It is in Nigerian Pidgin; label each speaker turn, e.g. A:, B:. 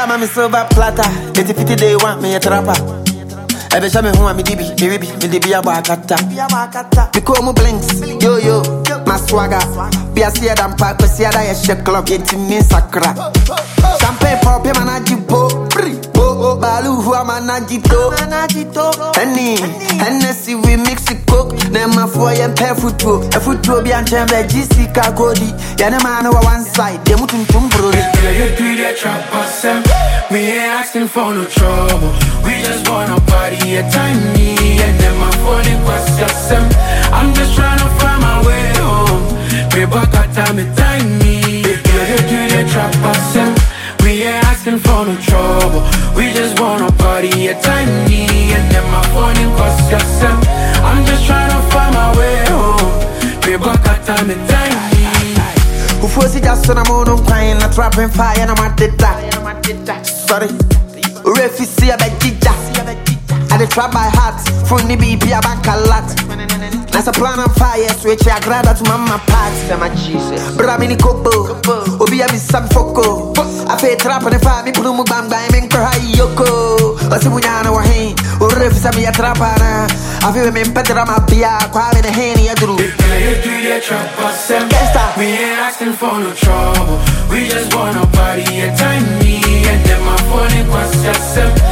A: I'm a silver platter. 50 they want me a trapper. Ebe show me who I'm me dibi a bakata. Because mo blinks, yo, my swagger. Be a seer than park, but see a die shake club, get me sakra. Champagne pop, him and a jipo. Balu who am a najito. Hennessy we mix it coke. Then my four and pair foot rope. A foot rope be and chamber GC Kagodi. Yana man over one side, they mutun tumbro.
B: You do that trap us, we ain't asking for no trouble. We just wanna party a tiny. And then my phone in question. I'm just trying to find my way home. We back at time it tiny. You do that trap us, we ain't asking for no trouble. We just wanna party a tiny. And then my phone in question. I'm just trying to find my way home. We back at time it tiny.
A: Who force it just on a moon crying, a trapping fire, and I'm at the sorry. Refi see a bad teacher. I dey trap by heart, from the BP a bank a lot. That's a plan on fire, switch I grab that to mama parts. Bramini kopo, obi a mi sam foko. I pay trap on the fire, me put bang bang, me cry yoko. What's the munyana wa hin? Refi sa mi a trapana. I feel me petra ma pia, kwa me the henny a drew.
B: You do that trap us, we ain't asking for no trouble. We just wanna party a tiny. And then my phone in question.